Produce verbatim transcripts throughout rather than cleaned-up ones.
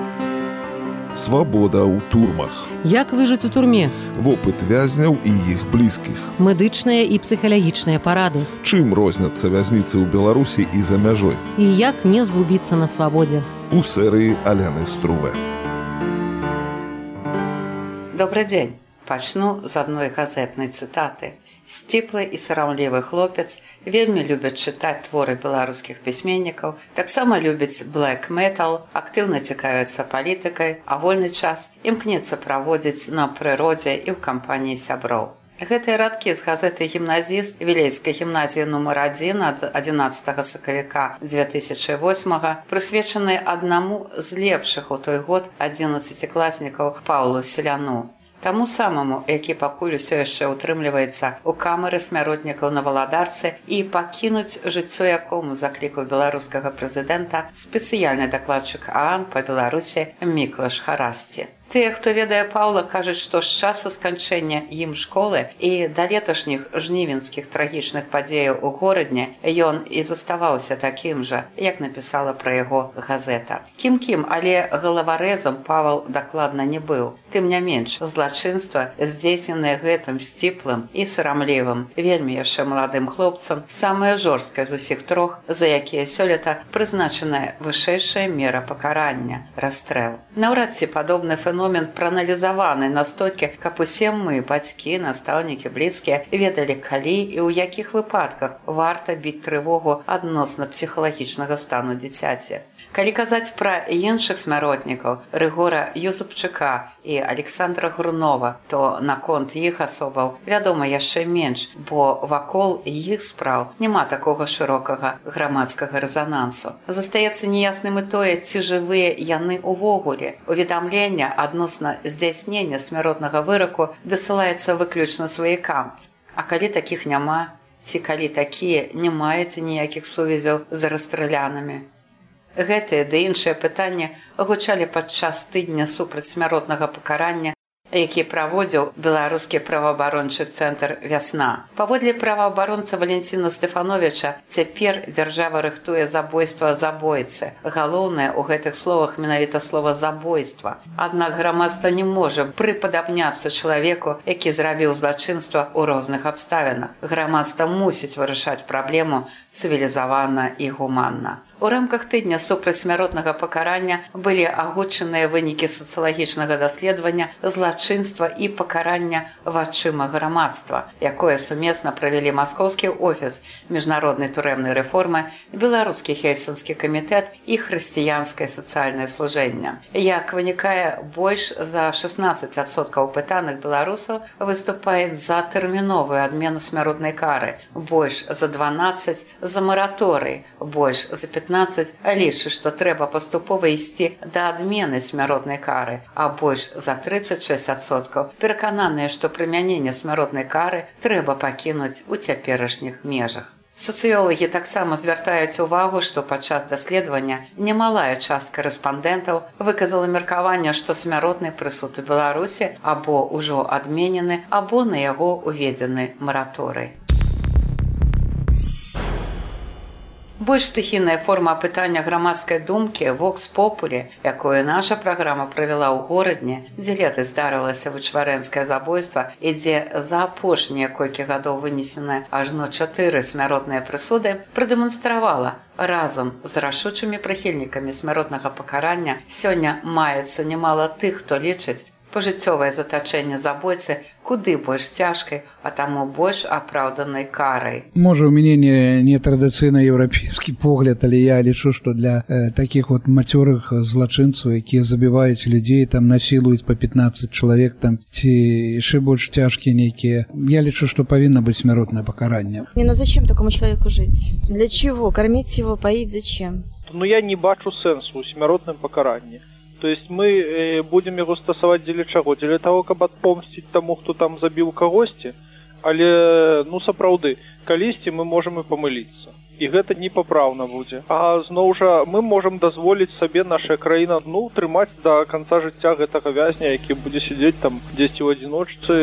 Свабода ў турмах. Як выжыць у турме? Вопыт вязняў і іх блізкіх. Медычныя і псіхалагічныя парады. Чым розняцца вязніцы ў Беларусі і за мяжой? І як не згубіцца на свабодзе? У серыі Аляны Струве. Добрый дзень. Пачну з адной газетнай цытаты. Сціплы і сарамлівы хлопец вельмі любіць чытаць творы беларускіх пісьменнікаў, таксама любіць блэк метал, актыўна цікавіцца палітыкай, а вольны час імкнецца праводзіць на прыродзе і ў кампаніі сяброў. Гэтыя радкі з газеты «Гімназіст» Вілейскай гімназіі нумар адзін ад адзінаццатага сакавіка дзве тысячы восьмага прысвечаны аднаму з лепшых у той год адзінаццацікласнікаў Паўлу Селяну. Таму самаму, які пакуль усё яшчэ ўтрымліваецца ў камеры смяротнікаў на Валадарцы і пакінуць жыццё якому заклікаў беларускага прэзідэнта спецыяльны дакладчык ААН па Беларусі Міклаш Харасці. Тыя, хто ведае Паўла, кажуць, што з часу сканчэння ім школы і да леташніх жнівеньскіх трагічных падзеяў у горадне ён і заставаўся такім жа, як напісала пра яго газета. Кім-кім, але галаварэзам Павал дакладна не быў. Тым не менш, злачынства, здзейсненае гэтым сціплым і сарамлівым, вельмі яшчэ маладым хлопцам, самае жорсткае з усіх трох, за якія сёлета прызначаная вышэйшая мера пакарання – расстрэл. Наўрад ці падобны феномен прааналізаваны настолькі, каб усе мы, бацькі, настаўнікі, блізкія, ведалі, калі і ў якіх выпадках варта біць трывогу адносна псіхалагічнага стану дзіцяці. Калі казаць пра іншых смяротнікаў Рыгора Юзупчыка і Александра Грунова, то наконт іх асобаў вядома яшчэ менш, бо вакол іх спраў няма такога шырокага грамадскага рэзанансу. Застаецца неясным і тое, ці жывыя яны ўвогуле. Уведамлення адносна здзяйснення смяротнага выраку дасылаецца выключна сваякам. А калі такіх няма, ці калі такія не маюць ніякіх сувязяў з расстралянамі? Гэтыя ды іншыя пытанні гучалі падчас тыдня супраць смяротнага пакарання, які праводзіў беларускі праваабарончы цэнтр «Вясна». Паводле праваабаронца Валенціна Стэфановіча, цяпер дзяржава рыхтуе забойства забойцы. Галоўнае ў гэтых словах менавіта слова «забойства». Аднак грамадства не можа прыпадабняцца чалавеку, які зрабіў злачынства ў розных абставінах. Грамадства мусіць вырашаць праблему цывілізавана і гуманна. У рамках тыдня супраць смяротнага пакарання былі агучаныя вынікі сацыялагічнага даследавання злачынства і пакарання вачыма грамадства, якое сумесна правялі маскоўскі офіс міжнароднай турэмнай рэформы, беларускі хельсінскі камітэт і хрысціянскае сацыяльнае служэнне. Як вынікае, больш за шаснаццаць адсоткаў пытаных беларусаў выступаюць за тэрміновую адмену смяротнай кары, больш за дванаццаць за мараторый, больш за пятнаццаць лічыць, што трэба паступова ісці да адмены смяротнай кары, а больш за трыццаць шэсць адсоткаў перакананыя, што прымяненне смяротнай кары трэба пакінуць у цяперашніх межах. Сацыёлагі таксама звяртаюць увагу, што падчас даследавання немалая частка рэспандэнтаў выказала меркаванне, што смяротны прысуд у Беларусі або ўжо адменены, або на яго уведзены мараторый. Больш стыхійная форма апытання грамадскай думкі «Вокс Популі», якую наша праграма правяла ў горадне, дзе летась здарылася вычварэнскае забойства і дзе за апошнія колькі гадоў вынесены ажно чатыры смяротныя прысуды, прадэманстравала, разам з рашучымі прыхільнікамі смяротнага пакарання сёння маецца немала тых, хто лічыць пажыццёвае затачэнне забойцы куды больш цяжкай, а таму больш апраўданай карай. Можа, у мяне не, не традыцыйна еўрапейскі погляд, але я лічу, што для э, такіх вот мацёрых злачынцаў, якія забіваюць людзей, там насілуюць па пятнаццаць чалавек, там ці яшчэ больш цяжкія нейкія, я лічу, што павінна быць смяротнае пакаранне. Не, ну зачем такому человеку жить? Для чего? Кормить его, поить зачем? Ну я не бачу сэнсу ў смяротным пакаранні. То есть мы э, будем яго стасаваць дзеля чаго? Дзеля таго, каб адпомсціць таму, хто там забіў кагосьці, але, ну, сапраўды, калісьці мы можам і памыліцца. І гэта непапраўна будзе. А зноў жа мы можам дазволіць сабе, наша краіна, ну, трымаць да канца жыцця гэтага вязня, які будзе сядзець там дзесьці ў адзіночцы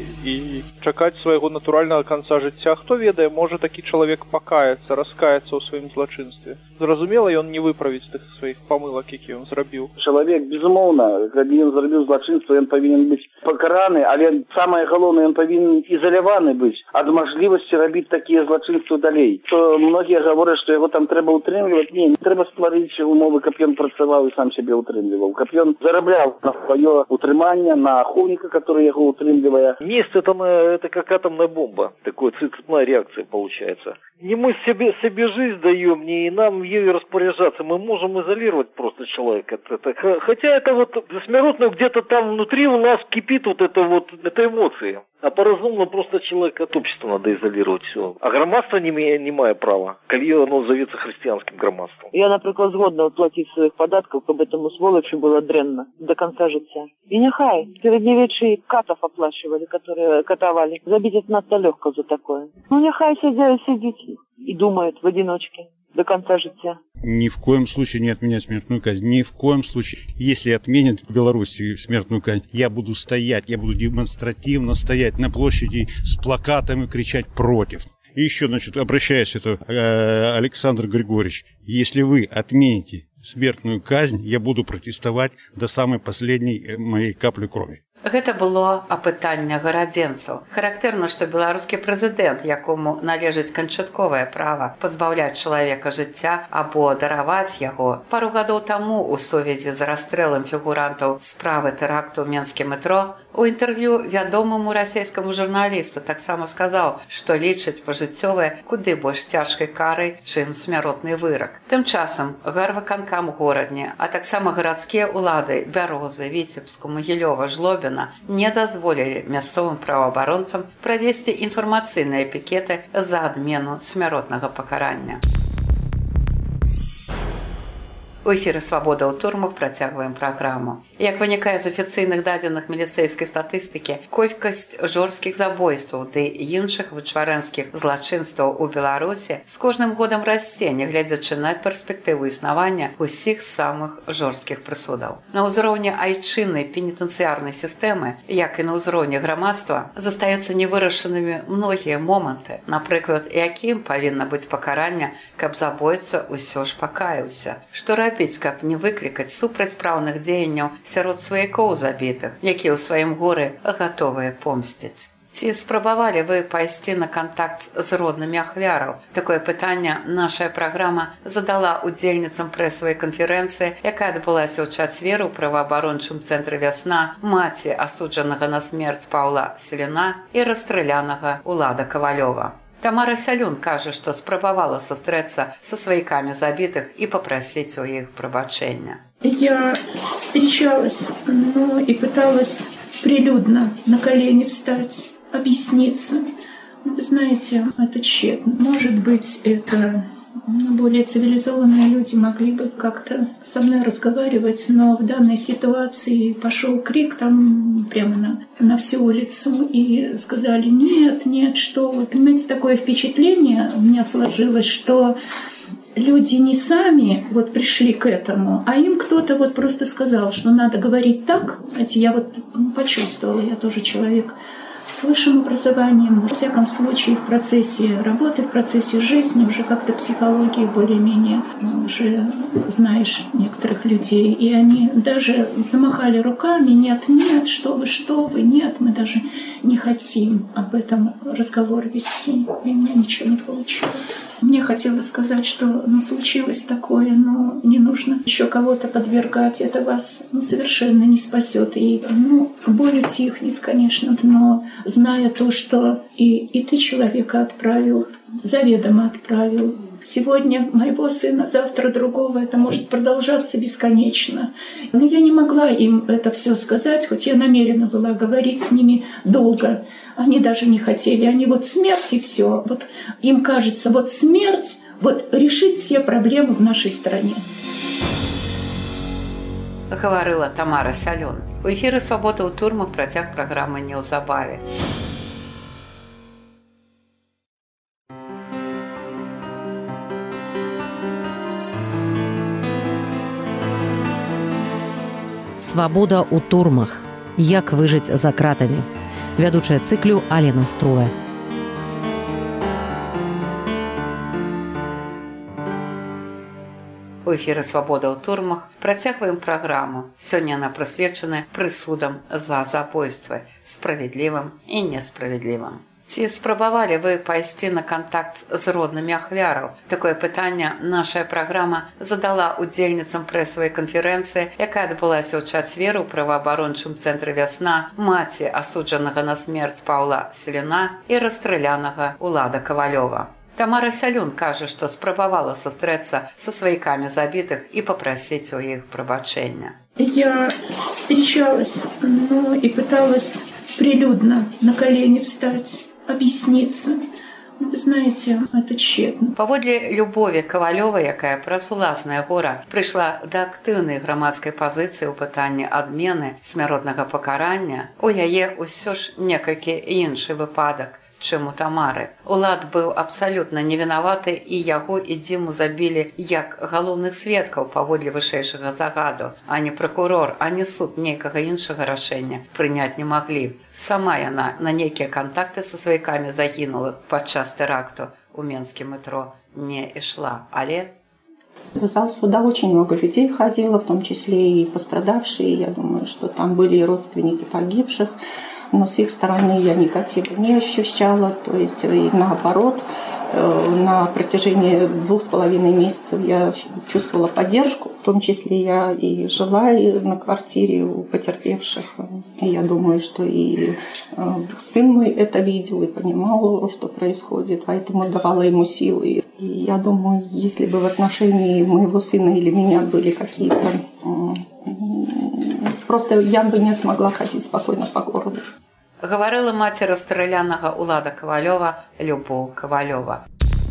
і чакаць свайго натуральнага канца жыцця. Хто ведае, можа такі чалавек пакаецца, раскаецца ў сваім злачынстве. Зразумела, ён не выправіць тых сваіх памылак, які ён зрабіў. Чалавек, безумоўна, калі ён зрабіў злачынства, ён павінен быць пакараны, але самае галоўнае, ён павінен ізаляваны быць ад мажлівасці рабіць такія злачынствы далей. То многія гавораць, што яго там трэба ўтрымліваць. Не, не трэба стварыць умовы, каб ён працаваў і сам сябе ўтрымліваў, каб ён зарабляў на сваё утрыманне, на ахоўніка, который яго утрымлівае. Месть это, это как атомная бомба, такая цепная реакция получается. Не мы себе, себе жизнь даем, не и нам ею распоряжаться, мы можем изолировать просто человека. Это, хотя это вот смиротно где-то там внутри у нас кипит вот это вот, это эмоции. А по-разумному просто человека от общества надо изолировать все. А громадство не, не мае права, коли оно зовется христианским громадством. Я, наприклад, згодна платить своих податков, каб этому сволочи было дренно до конца життя. И нехай, середньовечные катов оплачивали, которые катовали. Забить это надто легко за такое. Ну нехай сидят, сидят и думают в одиночке до конца життя. Ни в коем случае не отменять смертную казнь. Ни в коем случае. Если отменят в Беларуси смертную казнь, я буду стоять, я буду демонстративно стоять на площади с плакатами, кричать против. И еще, значит, обращаюсь, это э, Александр Григорьевич, если вы отмените смертную казнь, я буду протестовать до самой последней моей капли крови. Гэта было апытанне гарадзенцаў. Характэрна, што беларускі прэзідэнт, якому належыць канчатковае права пазбаўляць чалавека жыцця або дараваць яго, пару гадоў таму ў сувязі з расстрэлам фігурантаў справы тэракту ў Менскім метро у інтэрв'ю вядомаму расійскаму журналісту таксама сказаў, што лічыць пажыццёвае куды больш цяжкай карай, чым смяротны вырак. Тым часам гарвыканкам горадні, а таксама гарадскія ўлады Бярозы, Віцебску, Магілёва, Жлобіна не дазволілі мясцовым праваабаронцам правесці інфармацыйныя пікеты за адмену смяротнага пакарання. У эфіры «Свабода ў турмах» працягваем праграму. Як вынікае з афіцыйных дадзеных міліцэйскай статыстыкі, колькасць жорсткіх забойстваў ды іншых вычварэнскіх злачынстваў у Беларусі з кожным годам расце, нягледзячы на перспектыву існавання ўсіх самых жорсткіх прысудаў. На ўзроўні айчыннай пенітэнцыярнай сістэмы, як і на ўзроўні грамадства, застаюцца невырашанымі многія моманты, напрыклад, якім павінна быць пакаранне, каб забойца ўсё ж пакаяўся. Што рабіць, каб не выклікаць супрацьпраўных дзеянняў сярод сваякоў забітых, якія ў сваім горы гатовыя помсціць. Ці спрабавалі вы пайсці на кантакт з роднымі ахвяраў? Такое пытанне наша праграма задала удзельніцам прэсавай канферэнцыі, якая адбылася ў чацвер у праваабарончым цэнтры «Вясна» маці асуджанага на смерць Паўла Селіна і расстралянага Улада Кавалёва. Тамара Сялюн кажа, што спрабавала сустрэцца са сваякамі забітых і папрасіць у іх прабачэння. Я встречалась, но и пыталась прилюдно на колени встать, объясниться. Но вы знаете, это тщетно. Может быть, это более цивилизованные люди могли бы как-то со мной разговаривать, но в данной ситуации пошел крик там прямо на, на всю улицу, и сказали: нет, нет, что вы. Понимаете, такое впечатление у меня сложилось, что люди не сами вот пришли к этому, а им кто-то вот просто сказал, что надо говорить так. Знаете, я вот почувствовала, я тоже человек с высшим образованием, во всяком случае, в процессе работы, в процессе жизни, уже как-то психологии более-менее уже знаешь некоторых людей. И они даже замахали руками: нет, нет, что вы, что вы, нет, мы даже не хотим об этом разговор вести. И у меня ничего не получилось. Мне хотелось сказать, что ну, случилось такое, но не нужно еще кого-то подвергать. Это вас ну, совершенно не спасет. И ну, боль утихнет, конечно, но зная то, что и, и ты человека отправил, заведомо отправил. Сегодня моего сына, завтра другого, это может продолжаться бесконечно. Но я не могла им это все сказать, хоть я намерена была говорить с ними долго. Они даже не хотели. Они вот смерть и все. Вот им кажется, вот смерть вот решит все проблемы в нашей стране. Гаварыла Тамара Сялюн. У эфіры «Свабода ў турмах» працяг праграмы неўзабаве. Свабода ў турмах. Як выжыць за кратамі. Вядучая цыклю Алена Струве. У эфіры «Свабода ў турмах» працягваем праграму. Сёння яна прысвечана прысудам за забойствы, справядлівым і несправядлівым. Ці спрабавалі вы пайсці на кантакт з роднымі ахвяраў? Такое пытанне наша праграма задала удзельніцам прэсавай канферэнцыі, якая адбылася ў чацвер у праваабарончым цэнтры «Вясна» маці асуджанага на смерць Паўла Селюна і расстралянага Улада Кавалёва. Тамара Сялюн кажа, што спрабавала сустрэцца са сваякамі забітых і папрасіць у іх прабачэння. Я встречалась, но и пыталась прилюдно на колени встать, объясниться. Ну, вы знаете, это тщетно. Паводле Любові Кавалёвай, якая праз уласнае гора прыйшла да актыўнай грамадскай пазіцыі ў пытанні адмены смяротнага пакарання, у яе ўсё ж некалькі іншы выпадак, чым у Тамары. Улад быў абсалютна невінаваты, і яго і Дзіму забілі як галоўных сведкаў паводле вышэйшага загаду, а не пракурор, а не суд нейкага іншага рашэння прыняць не маглі. Сама яна на нейкія кантакты са сваякамі загінулых падчас тэракту у Менскім метро не ішла, але... В зал суда очень много людей ходило, в том числе и пострадавшие. Я думаю, что там были и родственники погибших. Но с их стороны я негатива не ощущала, то есть и наоборот, на протяжении двух с половиной месяцев я чувствовала поддержку, в том числе я и жила на квартире у потерпевших. И я думаю, что и сын мой это видел и понимал, что происходит, поэтому давала ему силы. И я думаю, если бы в отношении моего сына или меня были какие-то... Просто я бы не смогла ходить спокойно по городу. Гаварыла маці расстралянага Улада Кавалёва Любоў Кавалёва.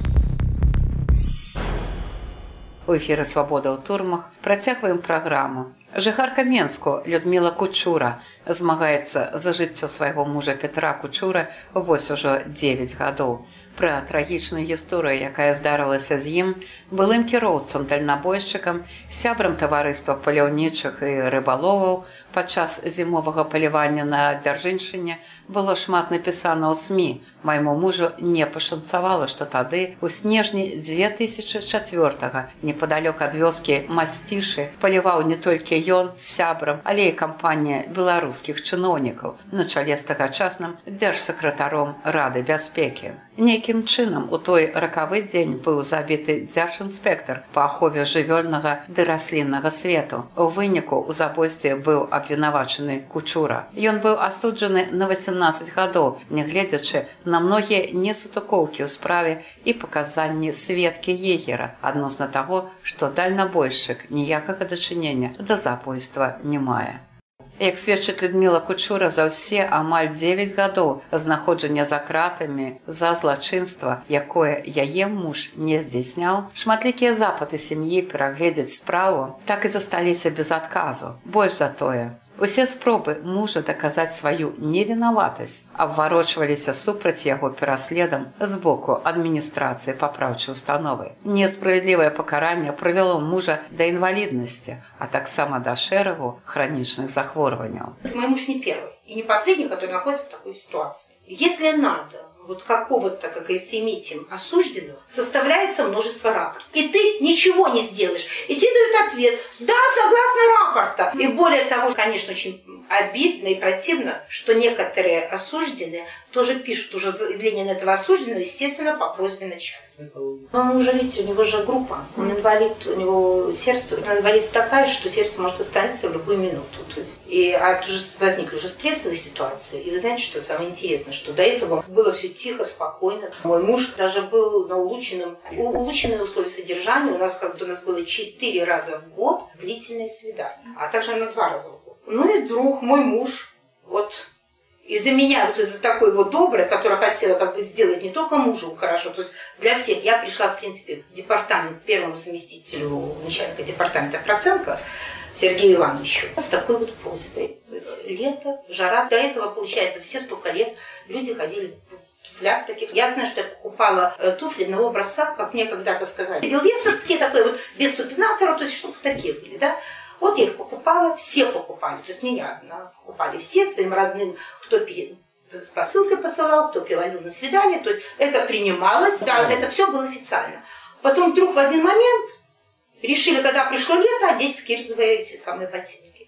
У эфіры «Свабода ў турмах» працягваем праграму. Жыхарка Менску Людміла Кучура змагаецца за жыццё свайго мужа Петра Кучуры вось ужо дзевяць гадоў. Пра трагічную гісторыю, якая здарылася з ім, былым кіроўцам, дальнабойшчыкам, сябрам таварыства паляўнічых і рыбаловаў, падчас зімовага палявання на Дзяржыншчыне было шмат напісана ў СМІ. Майму мужу не пашанцавала, што тады, у снежні дзве тысячы чацвёртага, непадалёк ад вёскі Масцішы, паляваў не толькі ён з сябрам, але і кампанія беларускіх чыноўнікаў на чале з тагачасным дзяржсакратаром Рады бяспекі. Нейкім чынам у той ракавы дзень быў забіты дзяржінспектар па ахове жывёльнага ды расліннага свету. У выніку ў забойстве быў абвінавачаны Кучура. Ён быў асуджаны на васемнаццаць гадоў, нягледзячы на многія несутыкоўкі ў справе і паказанні сведкі егера адносна таго, што дальнабойшчык ніякага дачынення да забойства не мае. Як сведчыць Людміла Кучура, за ўсе амаль дзевяць гадоў знаходжання за кратамі за злачынства, якое яе муж не здзяйсняў, шматлікія запыты сям'і перагледзець справу так і засталіся без адказу. Больш за тое, усе спробы мужа даказаць сваю невінаватасць абварочваліся супраць яго пераследам з боку адміністрацыі папраўчай установы. Несправядлівае пакаранне прывяло мужа да інваліднасці, а таксама да шэрагу хранічных захворванняў. Мой муж не первый и не последний, который находится в такой ситуации. Если надо вот какого-то, как говорится, иметь им осужденного, составляется множество рапортов. И ты ничего не сделаешь. И тебе дают ответ: да, согласно рапорта. И более того, конечно, очень обидно и противно, что некоторые осужденные тоже пишут уже заявление на этого осужденного, естественно, по просьбе начальства. Но уже, видите, у него же группа, он инвалид, у него сердце, у нас инвалидность такая, что сердце может остановиться в любую минуту. То есть, и а уже возникли уже стрессовые ситуации. И вы знаете, что самое интересное, что до этого было все тихо, спокойно. Мой муж даже был на улучшенном, улучшенные условия содержания. У нас как бы у нас было четыре раза в год длительное свидание, а также на два раза в год. Ну и вдруг мой муж, вот из-за меня, вот из-за такой вот доброй, которая хотела как бы сделать не только мужу хорошо, то есть для всех, я пришла, в принципе, в департамент, первому заместителю начальника департамента Проценко Сергею Ивановичу с такой вот просьбой. То есть лето, жара. До этого, получается, все столько лет люди ходили в туфлях таких. Я знаю, что я покупала туфли одного образца, как мне когда-то сказали. Белвестовские такой вот, без супинатора, то есть чтобы такие были, да. Вот я их покупала, все покупали, то есть не я одна, покупали все своим родным, кто перед посылкой посылал, кто привозил на свидание, то есть это принималось, да, это все было официально. Потом вдруг в один момент решили, когда пришло лето, одеть в кирзовые эти самые ботинки.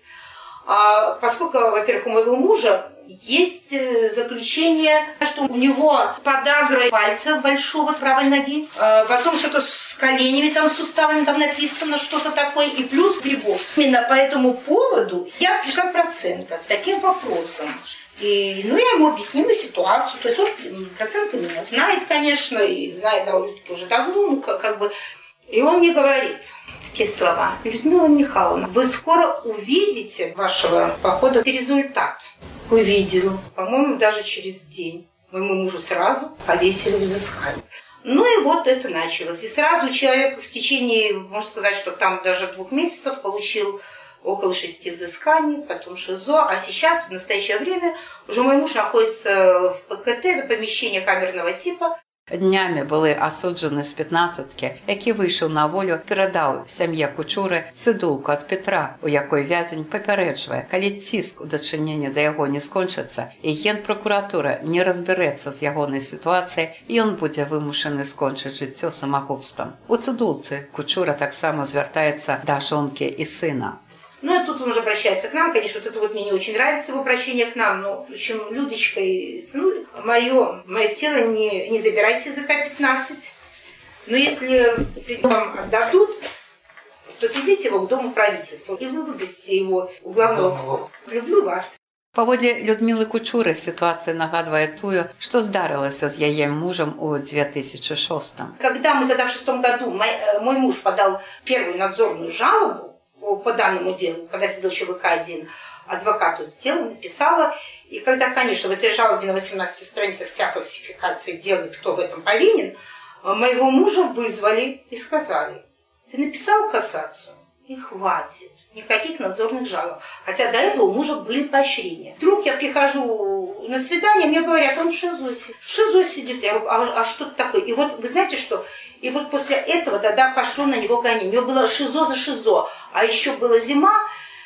А поскольку, во-первых, у моего мужа есть заключение, что у него подагра пальца большого правой ноги, потом что-то с коленями, там, суставами там написано, что-то такое, и плюс грибов. Именно по этому поводу я пришла к Проценко с таким вопросом. И, ну, я ему объяснила ситуацию, то есть он, Проценко меня знает, конечно, и знает довольно-таки уже давно, ну, как, как бы. И он мне говорит такие слова: Людмила Михайловна, вы скоро увидите вашего похода результат. Увидела. По-моему, даже через день. Моему мужу сразу повесили взыскание. Ну и вот это началось. И сразу человек в течение, можно сказать, что там даже двух месяцев получил около шести взысканий, потом ШИЗО. А сейчас, в настоящее время, уже мой муж находится в ПКТ, это помещение камерного типа. Днями були осуджені з п'ятнадцятки, який вийшов на волю, передав сім'ї Кучури цидулку від Петра, у якої в'язень попереджує, коли тиск у дочиненні до його не скончиться, і Генпрокуратура не розбереться з його ситуацією, і він буде вимушений скончити життя самогубством. У цидулці Кучура так само звертається до жонки і сина. Ну, и тут он уже обращается к нам. Конечно, вот это вот мне не очень нравится, его обращение к нам. Но, в общем, Людочка и сынуля, мое, мое тело не, не забирайте за К пятнадцать. Но если вам отдадут, то отвезите его к Дому правительства. И вы выбросите его у главного. Люблю вас. Паводле Людмилы Кучуры ситуация нагадыває тую, что здарилося с ее мужем у две тысячи шестом. Когда мы тогда в шестом году, мой, мой муж подал первую надзорную жалобу, по данному делу, когда сидел еще В К один, адвокату сделала, написала. И когда, конечно, в этой жалобе на восемнадцати страницах вся фальсификация дела, кто в этом повинен, моего мужа вызвали и сказали: ты написал кассацию, и хватит. Никаких надзорных жалоб. Хотя до этого у мужа были поощрения. Вдруг я прихожу на свидание, мне говорят, он в ШИЗО сидит. В ШИЗО сидит. Я говорю, а, а что это такое? И вот, вы знаете что? И вот после этого тогда пошло на него гонение. У него было ШИЗО за ШИЗО. А еще была зима.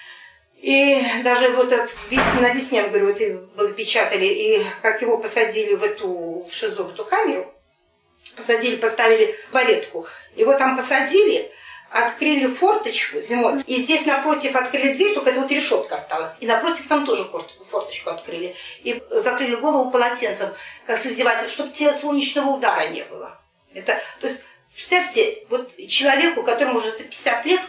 И даже вот на весне, я говорю, это было печатали. И как его посадили в эту в ШИЗО, в эту камеру. Посадили, поставили порядку. Его там посадили. Открыли форточку зимой, и здесь напротив открыли дверь, только эта вот решетка осталась, и напротив там тоже форточку открыли, и закрыли голову полотенцем, как с издевательством, чтобы тебе солнечного удара не было. Это, то есть, представьте, вот человеку, которому уже за пятьдесят лет.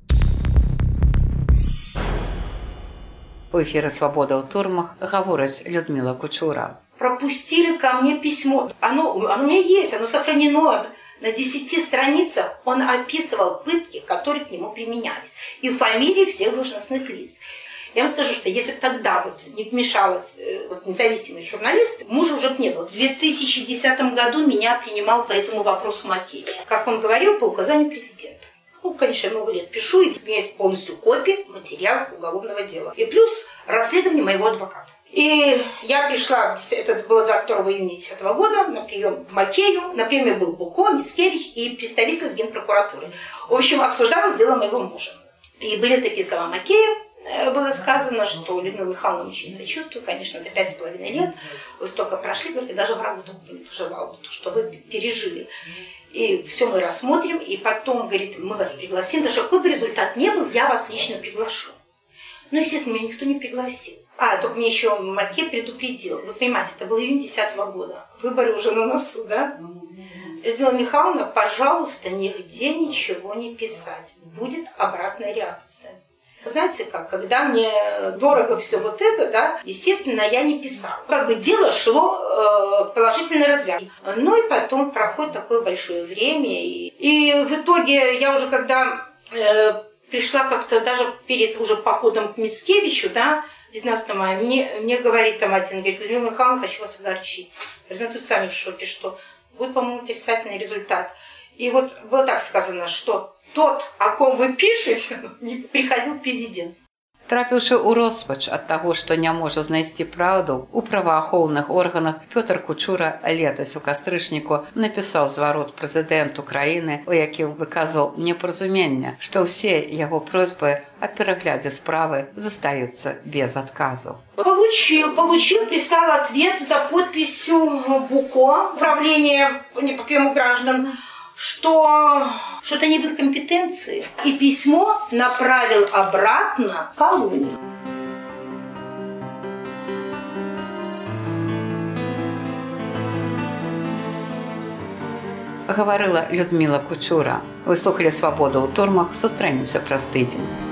У ефірі «Свобода у турмах» говорить Людмила Кучура. Пропустили ко мне письмо. Оно, оно у меня есть, оно сохранено. На десяти страницах он описывал пытки, которые к нему применялись. И фамилии всех должностных лиц. Я вам скажу, что если бы тогда вот не вмешалась вот, независимый журналист, мужа уже бы не было. В две тысячи десятом году меня принимал по этому вопросу Макеев. Как он говорил, по указанию президента. Ну, конечно, я много лет пишу, и у меня есть полностью копия материала уголовного дела. И плюс расследование моего адвоката. И я пришла, это было двадцать второго июня две тысячи десятого года, на прием к Макееву. На приеме был Буко, Мицкевич и представитель с Генпрокуратуры. В общем, обсуждалось дело моего мужа. И были такие слова Макеева. Было сказано, что Людмила Михайловна очень сочувствую, конечно, за пять с половиной лет вы столько прошли, говорит, и даже врагу такого не пожелала, то, что вы пережили. И все мы рассмотрим, и потом, говорит, мы вас пригласим, даже какой бы результат ни был, я вас лично приглашу. Ну, естественно, меня никто не пригласил. А, только мне еще Макеев предупредил. Вы понимаете, это был июнь две тысячи десятого года. Выборы уже на носу, да? Людмила Михайловна, пожалуйста, нигде ничего не писать. Будет обратная реакция. Знаете как, когда мне дорого все вот это, да, естественно, я не писала. Как бы дело шло э, к положительной развязке. Ну и потом проходит такое большое время. И, и в итоге я уже когда э, пришла как-то даже перед уже походом к Мицкевичу, да, девятнадцатого мая, мне, мне говорит там один, говорит, Людмила Михайловна, хочу вас огорчить. Говорит, ну тут сами в шоке, что будет, по-моему, отрицательный результат. И вот было так сказано, что тот, о ком вы пишете, приходил президент. Трапіўшы ў роспач ад таго, што не можа знайсці праўду, у праваахоўных органах Пётр Кучура летась у кастрычніку напісаў зварот прэзідэнту краіны, у якім выказваў непаразуменне, што ўсе яго просьбы о перегляде справы застаются без отказов. Получил, получил, прислал ответ за подписью БУКО, управления по приему граждан, что что-то не в их компетенции. И письмо направил обратно в колонию. Говорила Людмила Кучура. Вы слухали «Свободу ў турмах». Сустрэнемся праз тыдзень.